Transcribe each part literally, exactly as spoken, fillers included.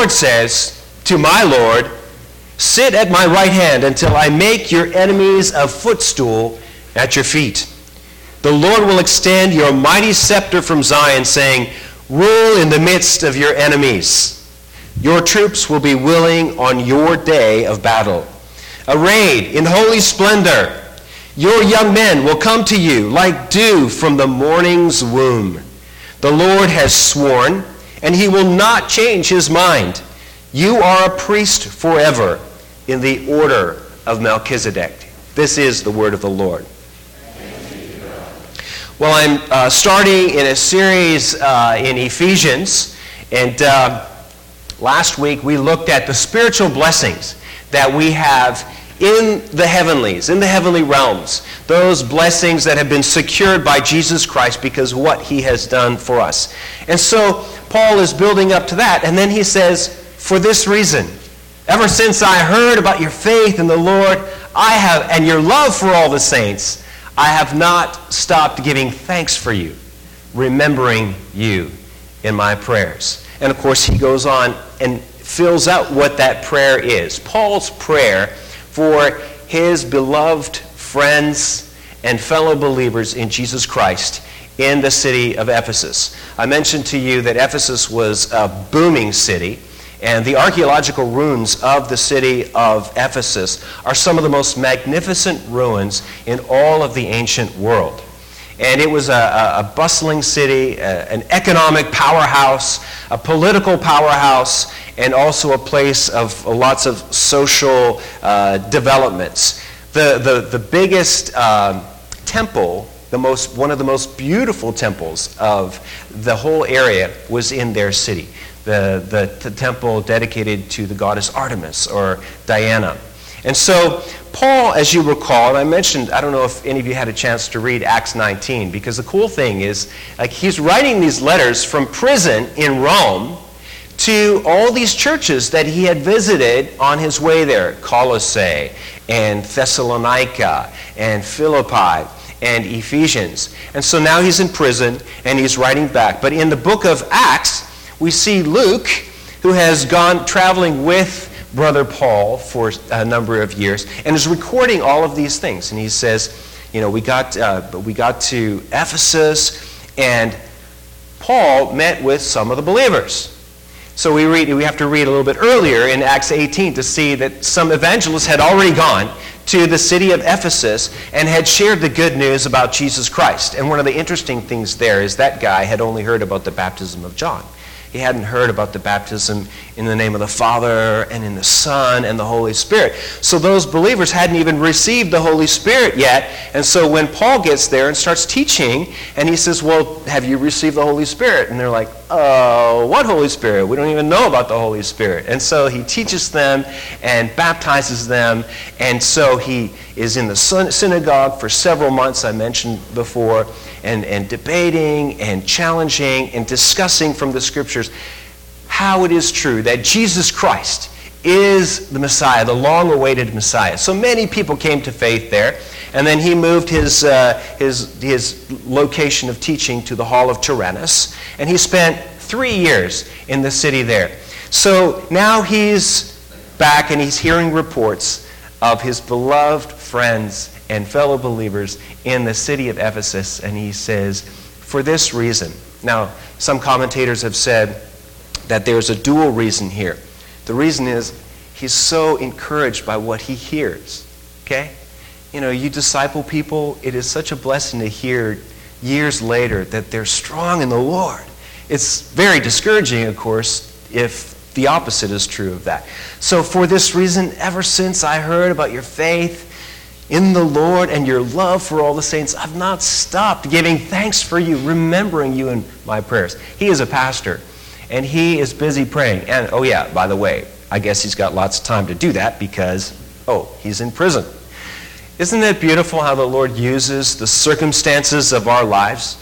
Lord says to my Lord, sit at my right hand until I make your enemies a footstool at your feet. The Lord will extend your mighty scepter from Zion, saying, rule in the midst of your enemies. Your troops will be willing on your day of battle. Arrayed in holy splendor, your young men will come to you like dew from the morning's womb. The Lord has sworn, and he will not change his mind. You are a priest forever in the order of Melchizedek. This is the word of the Lord. Well, I'm uh, starting in a series uh, in Ephesians, and uh, last week we looked at the spiritual blessings that we have in the heavenlies, in the heavenly realms, those blessings that have been secured by Jesus Christ because of what he has done for us. And so Paul is building up to that, and then he says, for this reason, ever since I heard about your faith in the Lord, I have, and your love for all the saints, I have not stopped giving thanks for you, remembering you in my prayers. And of course, he goes on and fills out what that prayer is. Paul's prayer for his beloved friends and fellow believers in Jesus Christ in the city of Ephesus. I mentioned to you that Ephesus was a booming city, and the archaeological ruins of the city of Ephesus are some of the most magnificent ruins in all of the ancient world. And it was a, a, a bustling city, a, an economic powerhouse, a political powerhouse, and also a place of lots of social uh, developments. The, the, the biggest uh, temple, the most, one of the most beautiful temples of the whole area was in their city. The, the, the temple dedicated to the goddess Artemis or Diana. And so Paul, as you recall, and I mentioned, I don't know if any of you had a chance to read Acts nineteen, because the cool thing is, like, he's writing these letters from prison in Rome to all these churches that he had visited on his way there, Colossae and Thessalonica and Philippi and Ephesians. And so now he's in prison and he's writing back. But in the book of Acts, we see Luke, who has gone traveling with Brother Paul for a number of years and is recording all of these things. And he says, you know, we got, uh, we got to Ephesus, and Paul met with some of the believers. So we read, we have to read a little bit earlier in Acts eighteen to see that some evangelists had already gone to the city of Ephesus and had shared the good news about Jesus Christ. And one of the interesting things there is that guy had only heard about the baptism of John. He hadn't heard about the baptism in the name of the Father and in the Son and the Holy Spirit. So those believers hadn't even received the Holy Spirit yet. And so when Paul gets there and starts teaching, and he says, well, have you received the Holy Spirit? And they're like, oh, what Holy Spirit? We don't even know about the Holy Spirit. And so he teaches them and baptizes them. And so he is in the synagogue for several months, I mentioned before, and, and debating and challenging and discussing from the Scriptures how it is true that Jesus Christ is the Messiah, the long-awaited Messiah. So many people came to faith there, and then he moved his, uh, his, his location of teaching to the Hall of Tyrannus, and he spent three years in the city there. So now he's back and he's hearing reports of his beloved friends and fellow believers in the city of Ephesus, and he says, for this reason. Now, some commentators have said that there's a dual reason here. The reason is he's so encouraged by what he hears, okay? You know, you disciple people, it is such a blessing to hear years later that they're strong in the Lord. It's very discouraging, of course, if the opposite is true of that. So for this reason, ever since I heard about your faith in the Lord and your love for all the saints, I've not stopped giving thanks for you, remembering you in my prayers. He is a pastor, and he is busy praying. And, oh yeah, by the way, I guess he's got lots of time to do that because, oh, he's in prison. Isn't it beautiful how the Lord uses the circumstances of our lives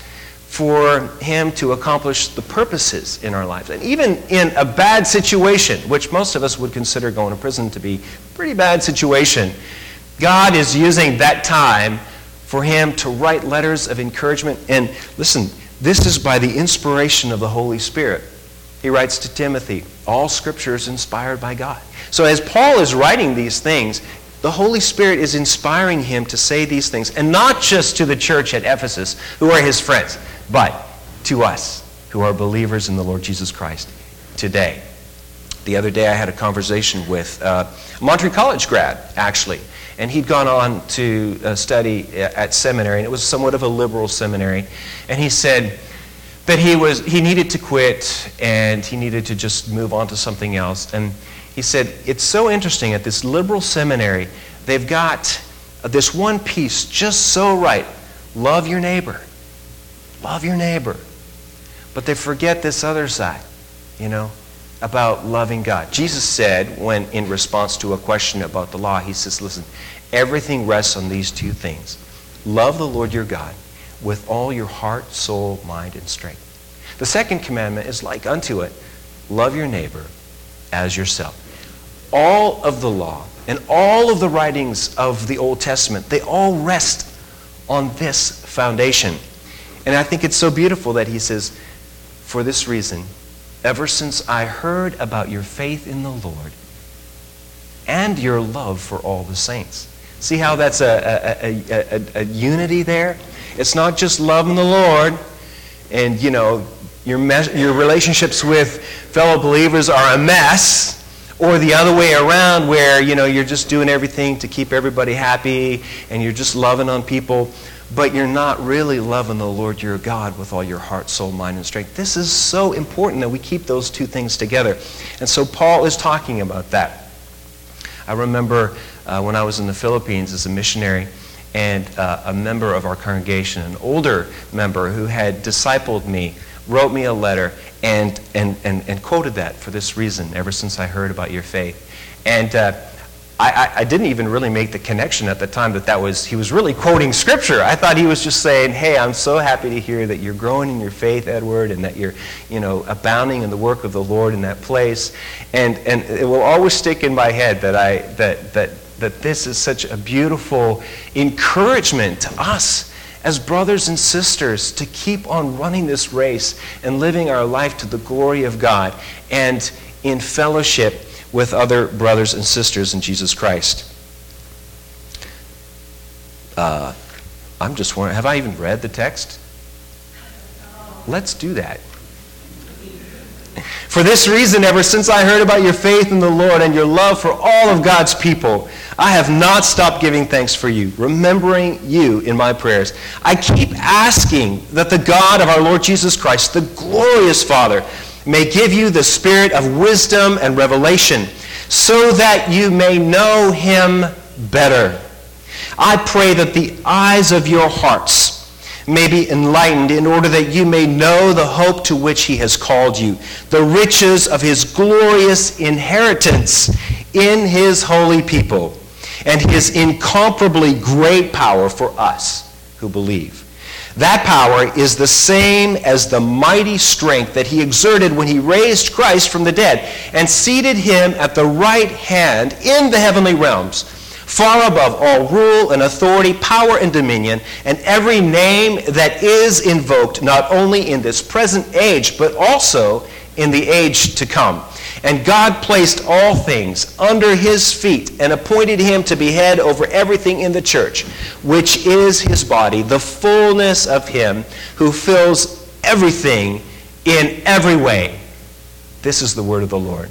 for him to accomplish the purposes in our lives? And even in a bad situation, which most of us would consider going to prison to be a pretty bad situation, God is using that time for him to write letters of encouragement. And listen, this is by the inspiration of the Holy Spirit. He writes to Timothy, all Scripture is inspired by God. So as Paul is writing these things, the Holy Spirit is inspiring him to say these things, and not just to the church at Ephesus, who are his friends, but to us, who are believers in the Lord Jesus Christ today. The other day I had a conversation with uh, a Monterey College grad, actually, and he'd gone on to uh, study at seminary, and it was somewhat of a liberal seminary, and he said that he was he needed to quit, and he needed to just move on to something else. And he said, it's so interesting, at this liberal seminary, they've got this one piece just so right. Love your neighbor. Love your neighbor. But they forget this other side, you know, about loving God. Jesus said, when in response to a question about the law, he says, listen, everything rests on these two things. Love the Lord your God with all your heart, soul, mind, and strength. The second commandment is like unto it, love your neighbor as yourself. All of the law and all of the writings of the Old Testament, they all rest on this foundation. And I think it's so beautiful that he says, for this reason, ever since I heard about your faith in the Lord and your love for all the saints. See how that's a, a, a, a, a unity there? It's not just loving the Lord and, you know, your, mes- your relationships with fellow believers are a mess, or the other way around where, you know, you're just doing everything to keep everybody happy and you're just loving on people, but you're not really loving the Lord your God with all your heart, soul, mind, and strength. This is so important that we keep those two things together. And so Paul is talking about that. I remember uh, when I was in the Philippines as a missionary, and uh, a member of our congregation, an older member who had discipled me, wrote me a letter and, and, and, and quoted that for this reason, ever since I heard about your faith. And uh, I, I didn't even really make the connection at the time that that was, he was really quoting Scripture. I thought he was just saying, hey, I'm so happy to hear that you're growing in your faith, Edward, and that you're, you know, abounding in the work of the Lord in that place. And, and it will always stick in my head that, I, that, that, that this is such a beautiful encouragement to us as brothers and sisters to keep on running this race and living our life to the glory of God and in fellowship with other brothers and sisters in Jesus Christ. Uh, I'm just wondering, have I even read the text? Let's do that. For this reason, ever since I heard about your faith in the Lord and your love for all of God's people, I have not stopped giving thanks for you, remembering you in my prayers. I keep asking that the God of our Lord Jesus Christ, the glorious Father, may give you the spirit of wisdom and revelation, so that you may know him better. I pray that the eyes of your hearts may be enlightened, in order that you may know the hope to which he has called you, the riches of his glorious inheritance in his holy people, and his incomparably great power for us who believe. That power is the same as the mighty strength that he exerted when he raised Christ from the dead and seated him at the right hand in the heavenly realms, far above all rule and authority, power and dominion, and every name that is invoked, not only in this present age, but also in the age to come. And God placed all things under his feet and appointed him to be head over everything in the church, which is his body, the fullness of him who fills everything in every way. This is the word of the Lord.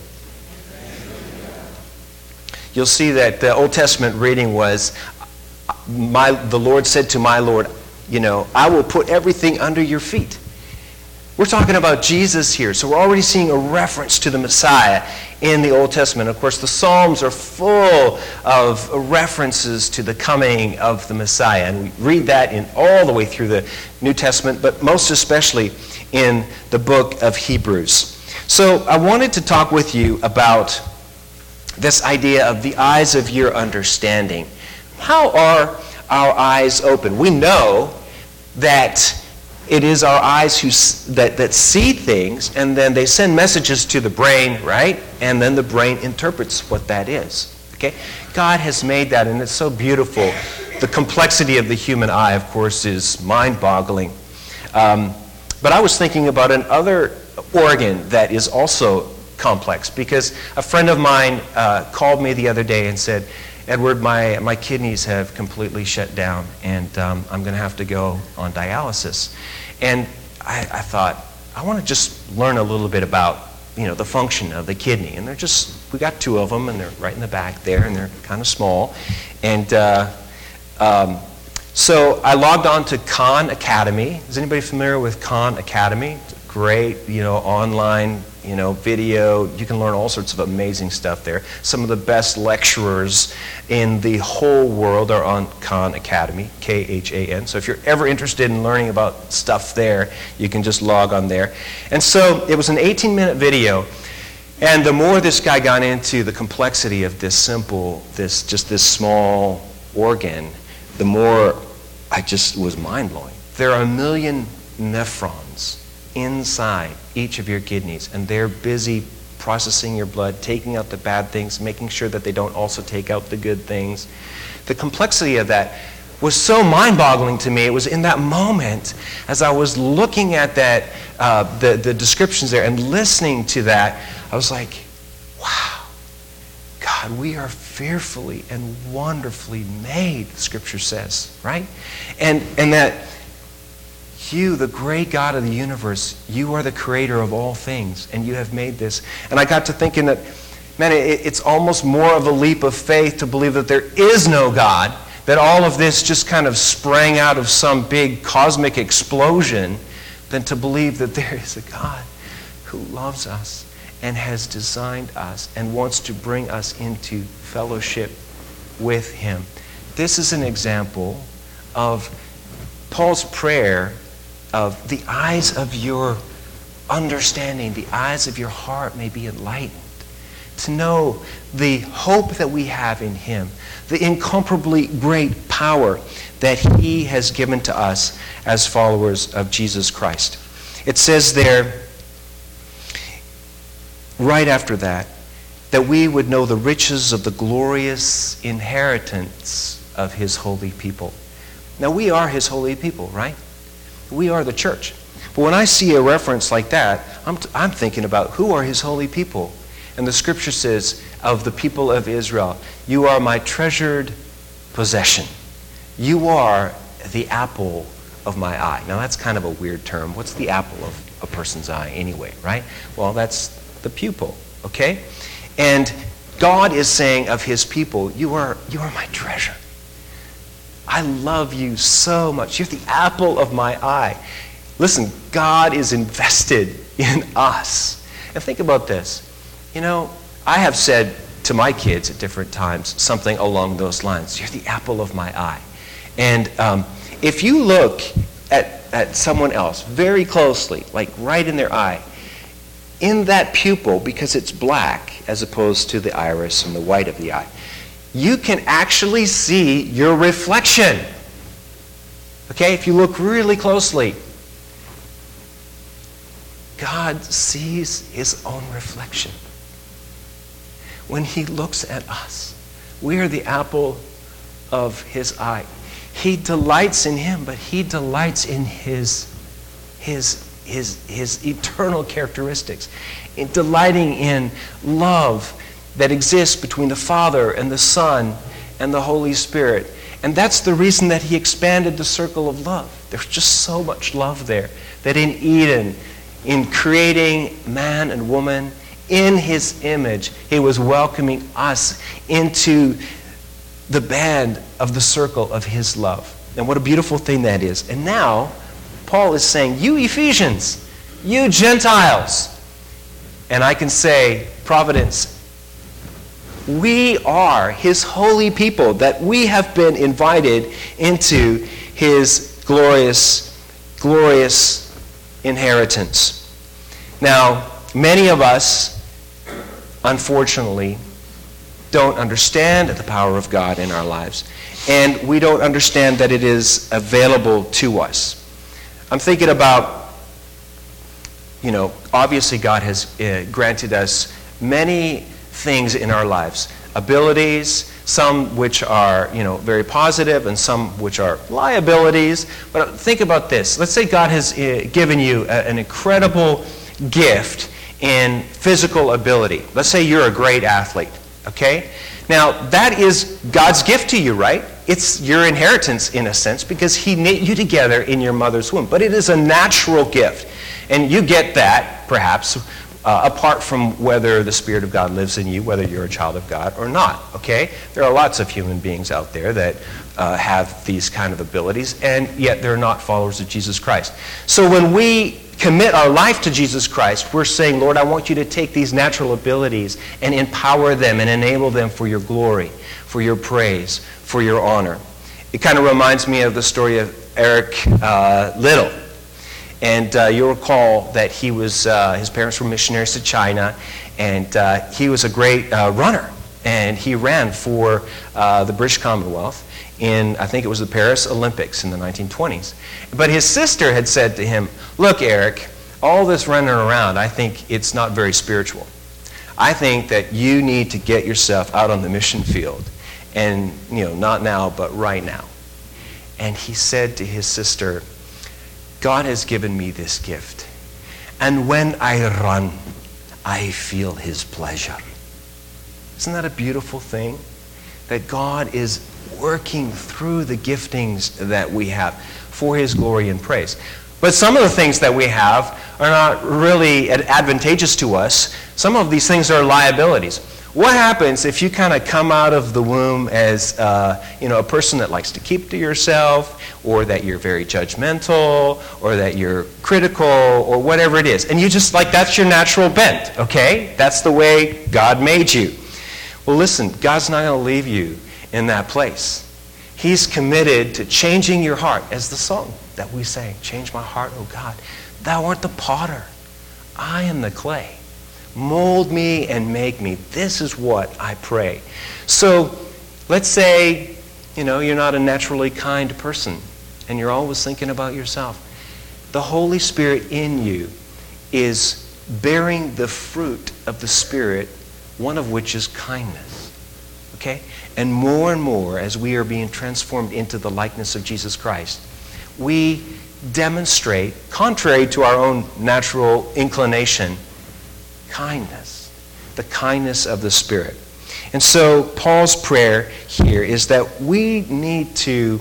You'll see that the Old Testament reading was, my, the Lord said to my Lord, you know, I will put everything under your feet. We're talking about Jesus here, so we're already seeing a reference to the Messiah in the Old Testament. Of course, the Psalms are full of references to the coming of the Messiah, and we read that in all the way through the New Testament, but most especially in the book of Hebrews. So I wanted to talk with you about this idea of the eyes of your understanding. How are our eyes open? We know that it is our eyes who that, that see things, and then they send messages to the brain, right? And then the brain interprets what that is. Okay? God has made that, and it's so beautiful. The complexity of the human eye, of course, is mind-boggling. Um, but I was thinking about another organ that is also complex, because a friend of mine uh, called me the other day and said, Edward, my, my kidneys have completely shut down, and um, I'm going to have to go on dialysis. And I, I thought, I want to just learn a little bit about, you know, the function of the kidney. And they're just, we got two of them, and they're right in the back there, and they're kind of small. And uh, um, so I logged on to Khan Academy. Is anybody familiar with Khan Academy? It's a great, you know, online, you know, video. You can learn all sorts of amazing stuff there. Some of the best lecturers in the whole world are on Khan Academy, K H A N. So if you're ever interested in learning about stuff there, you can just log on there. And so it was an eighteen minute video. And the more this guy got into the complexity of this simple, this just this small organ, the more I just was mind-blowing. There are a million nephrons inside each of your kidneys, and they're busy processing your blood, taking out the bad things, making sure that they don't also take out the good things. The complexity of that was so mind-boggling to me. It was in that moment, as I was looking at that, uh, the, the descriptions there and listening to that, I was like, wow, God, we are fearfully and wonderfully made, the Scripture says, right? And, and that you, the great God of the universe, you are the creator of all things, and you have made this. And I got to thinking that, man, it, it's almost more of a leap of faith to believe that there is no God, that all of this just kind of sprang out of some big cosmic explosion, than to believe that there is a God who loves us and has designed us and wants to bring us into fellowship with Him. This is an example of Paul's prayer of the eyes of your understanding, the eyes of your heart may be enlightened, to know the hope that we have in Him, the incomparably great power that He has given to us as followers of Jesus Christ. It says there, right after that, that we would know the riches of the glorious inheritance of His holy people. Now, we are His holy people, right? We are the church. But when I see a reference like that, I'm, t- I'm thinking about who are His holy people. And the Scripture says, of the people of Israel, you are my treasured possession. You are the apple of my eye. Now, that's kind of a weird term. What's the apple of a person's eye anyway, right? Well, that's the pupil, okay? And God is saying of His people, you are, you are my treasure. I love you so much. You're the apple of my eye. Listen, God is invested in us. And think about this. You know, I have said to my kids at different times something along those lines. You're the apple of my eye. And um, if you look at, at someone else very closely, like right in their eye, in that pupil, because it's black as opposed to the iris and the white of the eye, you can actually see your reflection. Okay, if you look really closely, God sees His own reflection. When He looks at us, we are the apple of His eye. He delights in Him, but He delights in His, His, His, His eternal characteristics, in delighting in love that exists between the Father and the Son and the Holy Spirit. And that's the reason that He expanded the circle of love. There's just so much love there, that in Eden, in creating man and woman in His image, He was welcoming us into the band of the circle of His love. And what a beautiful thing that is. And now, Paul is saying, you Ephesians, you Gentiles, and I can say, Providence, we are His holy people, that we have been invited into His glorious, glorious inheritance. Now, many of us, unfortunately, don't understand the power of God in our lives, and we don't understand that it is available to us. I'm thinking about, you know, obviously God has uh, granted us many things in our lives, abilities, some which are, you know, very positive and some which are liabilities. But think about this. Let's say God has uh, given you a, an incredible gift in physical ability. Let's say you're a great athlete, okay? Now, that is God's gift to you, right? It's your inheritance in a sense because he knit you together in your mother's womb. But it is a natural gift. And you get that, perhaps, uh, apart from whether the Spirit of God lives in you, whether you're a child of God or not, okay? There are lots of human beings out there that uh, have these kind of abilities, and yet they're not followers of Jesus Christ. So when we commit our life to Jesus Christ, we're saying, Lord, I want you to take these natural abilities and empower them and enable them for your glory, for your praise, for your honor. It kind of reminds me of the story of Eric uh, Liddell. And uh, you'll recall that he was, uh, his parents were missionaries to China, and uh, he was a great uh, runner. And he ran for uh, the British Commonwealth in, I think it was the Paris Olympics in the nineteen twenties. But his sister had said to him, look, Eric, all this running around, I think it's not very spiritual. I think that you need to get yourself out on the mission field. And, you know, not now, but right now. And he said to his sister, God has given me this gift. And when I run, I feel his pleasure. Isn't that a beautiful thing? That God is working through the giftings that we have for his glory and praise. But some of the things that we have are not really advantageous to us. Some of these things are liabilities. What happens if you kind of come out of the womb as uh, you know, a person that likes to keep to yourself, or that you're very judgmental, or that you're critical, or whatever it is, and you just like, that's your natural bent, okay? That's the way God made you. Well, listen, God's not going to leave you in that place. He's committed to changing your heart, as the song that we sang, change my heart, O God. Thou art the potter, I am the clay. Mold me and make me. This is what I pray. So let's say, you know, you're not a naturally kind person and you're always thinking about yourself. The Holy Spirit in you is bearing the fruit of the Spirit, one of which is kindness. Okay? And more and more, as we are being transformed into the likeness of Jesus Christ, we demonstrate, contrary to our own natural inclination, kindness, the kindness of the Spirit. And so Paul's prayer here is that we need to,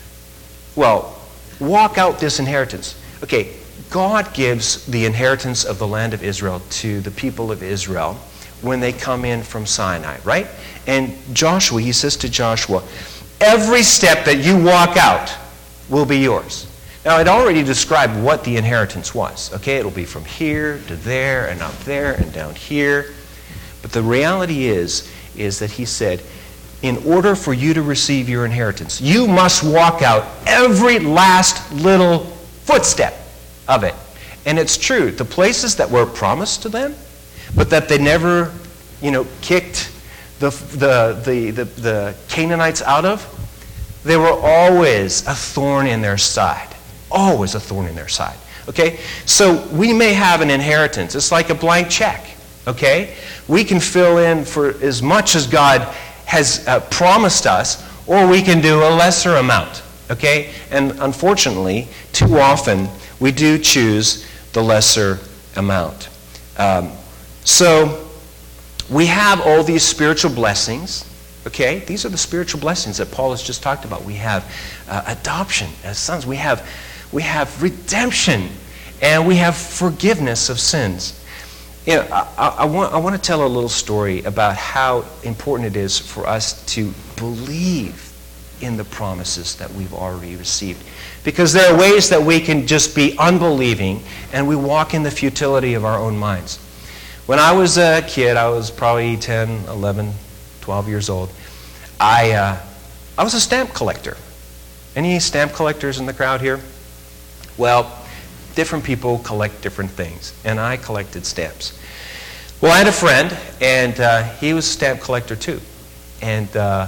well, walk out this inheritance. Okay, God gives the inheritance of the land of Israel to the people of Israel when they come in from Sinai, right? And Joshua, he says to Joshua, every step that you walk out will be yours. Now, it already described what the inheritance was. Okay, it'll be from here to there and up there and down here. But the reality is, is that he said, in order for you to receive your inheritance, you must walk out every last little footstep of it. And it's true, the places that were promised to them, but that they never, you know, kicked the, the, the, the, the Canaanites out of, they were always a thorn in their side. Always a thorn in their side. Okay? So we may have an inheritance. It's like a blank check. Okay? We can fill in for as much as God has uh, promised us, or we can do a lesser amount. Okay? And unfortunately, too often, we do choose the lesser amount. Um, so we have all these spiritual blessings. Okay? These are the spiritual blessings that Paul has just talked about. We have uh, adoption as sons. We have We have redemption, and we have forgiveness of sins. You know, I, I, want, I want to tell a little story about how important it is for us to believe in the promises that we've already received. Because there are ways that we can just be unbelieving, and we walk in the futility of our own minds. When I was a kid, I was probably ten, eleven, twelve years old, I, uh, I was a stamp collector. Any stamp collectors in the crowd here? Well, different people collect different things, and I collected stamps. Well, I had a friend, and uh, he was a stamp collector too. And uh,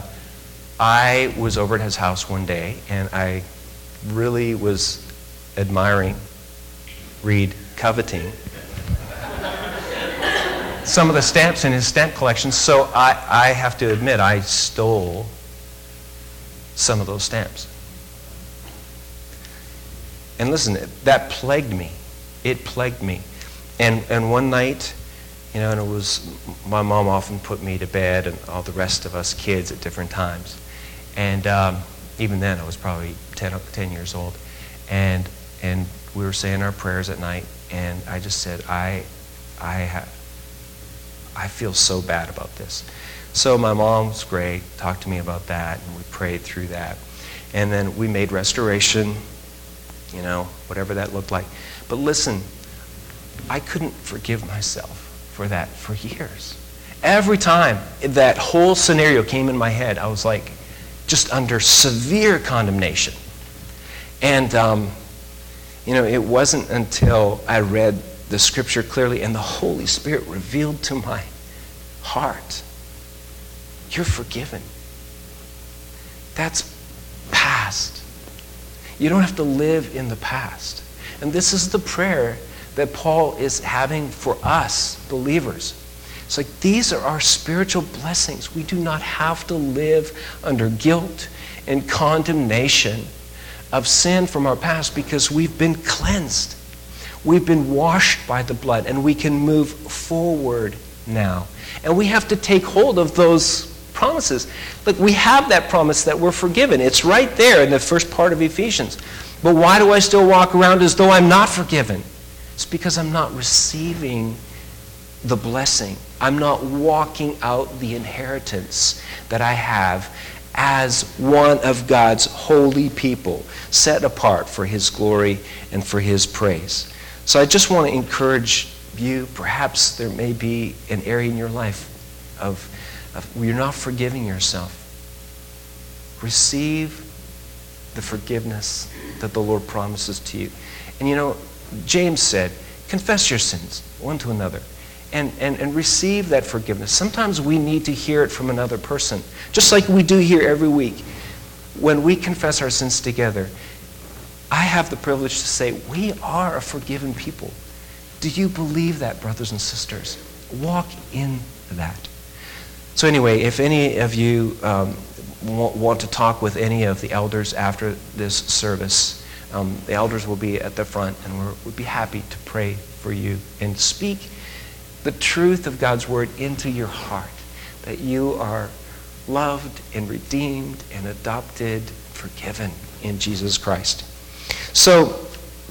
I was over at his house one day, and I really was admiring, read, coveting, some of the stamps in his stamp collection, so I, I have to admit, I stole some of those stamps. And listen, that plagued me. It plagued me. and and one night, you know, and it was, my mom often put me to bed and all the rest of us kids at different times. And um, even then, I was probably ten, ten years old. And and we were saying our prayers at night, and I just said, I, I, ha- I feel so bad about this. So my mom was great, talked to me about that, and we prayed through that. And then we made restoration, you know, whatever that looked like. But listen, I couldn't forgive myself for that for years. Every time that whole scenario came in my head, I was like, just under severe condemnation. And, um, you know, it wasn't until I read the scripture clearly and the Holy Spirit revealed to my heart, you're forgiven. That's past. You don't have to live in the past. And this is the prayer that Paul is having for us, believers. It's like, these are our spiritual blessings. We do not have to live under guilt and condemnation of sin from our past because we've been cleansed. We've been washed by the blood, and we can move forward now. And we have to take hold of those promises. Look, we have that promise that we're forgiven. It's right there in the first part of Ephesians. But why do I still walk around as though I'm not forgiven? It's because I'm not receiving the blessing. I'm not walking out the inheritance that I have as one of God's holy people, set apart for His glory and for His praise. So I just want to encourage you, perhaps there may be an area in your life of, of where you're not forgiving yourself. Receive the forgiveness that the Lord promises to you. And you know, James said, confess your sins one to another and, and, and receive that forgiveness. Sometimes we need to hear it from another person, just like we do here every week. When we confess our sins together, I have the privilege to say, we are a forgiven people. Do you believe that, brothers and sisters? Walk in that. So anyway, if any of you um, want to talk with any of the elders after this service, um, the elders will be at the front, and we're, we'd be happy to pray for you and speak the truth of God's word into your heart, that you are loved and redeemed and adopted, forgiven in Jesus Christ. So,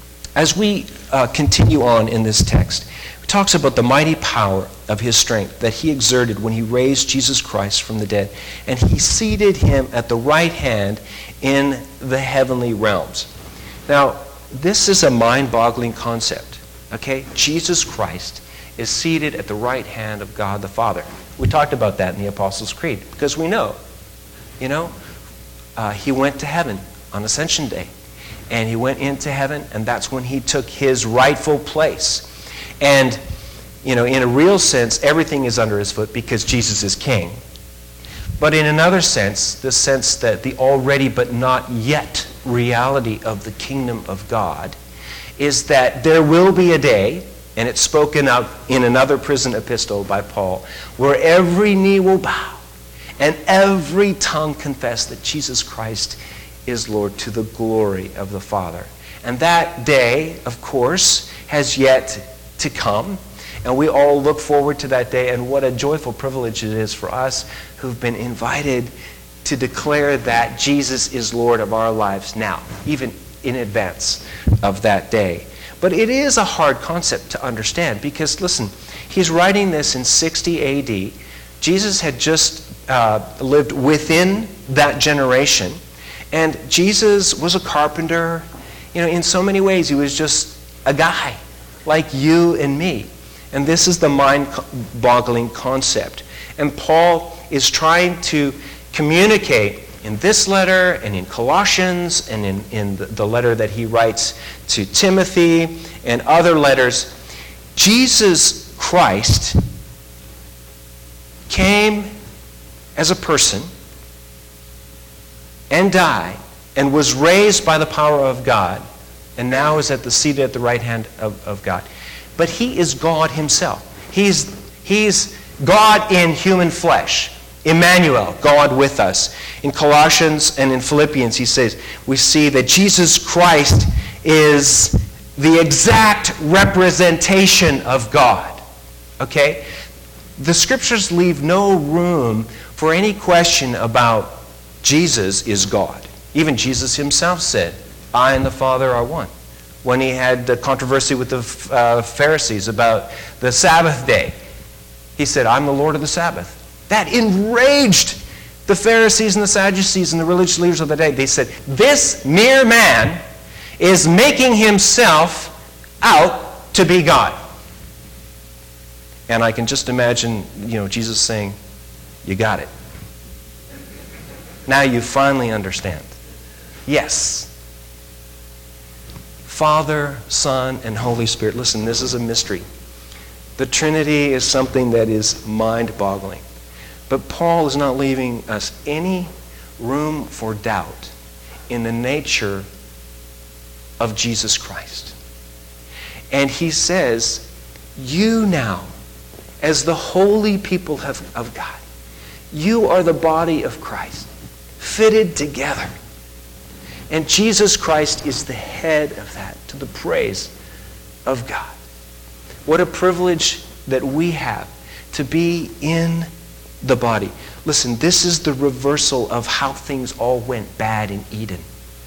as we uh, continue on in this text, it talks about the mighty power of His strength that He exerted when He raised Jesus Christ from the dead, and He seated Him at the right hand in the heavenly realms. Now, this is a mind-boggling concept, okay? Jesus Christ is seated at the right hand of God the Father. We talked about that in the Apostles' Creed, because we know, you know, uh, He went to heaven on Ascension Day. And He went into heaven, and that's when He took His rightful place. And, you know, in a real sense, everything is under His foot because Jesus is King. But in another sense, the sense that the already but not yet reality of the kingdom of God is that there will be a day, and it's spoken of in another prison epistle by Paul, where every knee will bow and every tongue confess that Jesus Christ is Lord, to the glory of the Father. And that day, of course, has yet to come. And we all look forward to that day. And what a joyful privilege it is for us who've been invited to declare that Jesus is Lord of our lives now, even in advance of that day. But it is a hard concept to understand because, listen, he's writing this in sixty A D. Jesus had just uh, lived within that generation. And Jesus was a carpenter. You know, in so many ways, he was just a guy like you and me. And this is the mind-boggling concept. And Paul is trying to communicate in this letter and in Colossians and in, in the, the letter that he writes to Timothy and other letters. Jesus Christ came as a person and died, and was raised by the power of God, and now is at the seat at the right hand of, of God. But He is God Himself. He's, he's God in human flesh. Emmanuel, God with us. In Colossians and in Philippians, he says, we see that Jesus Christ is the exact representation of God. Okay? The scriptures leave no room for any question about Jesus is God. Even Jesus himself said, I and the Father are one. When he had the controversy with the uh, Pharisees about the Sabbath day, he said, I'm the Lord of the Sabbath. That enraged the Pharisees and the Sadducees and the religious leaders of the day. They said, this mere man is making himself out to be God. And I can just imagine, you know, Jesus saying, you got it. Now you finally understand. Yes. Father, Son, and Holy Spirit. Listen, this is a mystery. The Trinity is something that is mind-boggling. But Paul is not leaving us any room for doubt in the nature of Jesus Christ. And he says, you now, as the holy people of, of God, you are the body of Christ, fitted together. And Jesus Christ is the head of that, to the praise of God. What a privilege that we have to be in the body. Listen, this is the reversal of how things all went bad in Eden.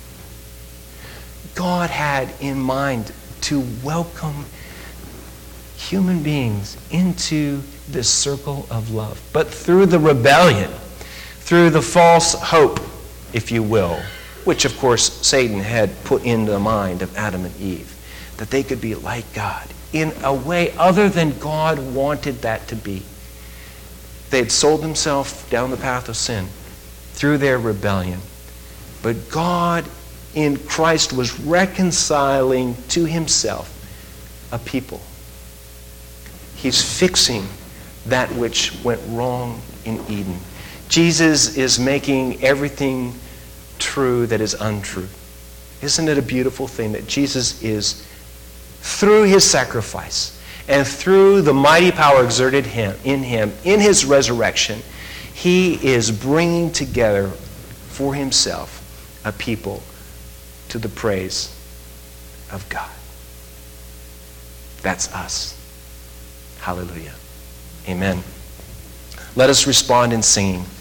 God had in mind to welcome human beings into this circle of love. But through the rebellion, through the false hope, if you will, which of course Satan had put in the mind of Adam and Eve, that they could be like God in a way other than God wanted that to be. They had sold themselves down the path of sin through their rebellion. But God in Christ was reconciling to himself a people. He's fixing that which went wrong in Eden. Jesus is making everything true that is untrue. Isn't it a beautiful thing that Jesus is, through his sacrifice and through the mighty power exerted him, in him, in his resurrection, he is bringing together for himself a people to the praise of God. That's us. Hallelujah. Amen. Let us respond in singing.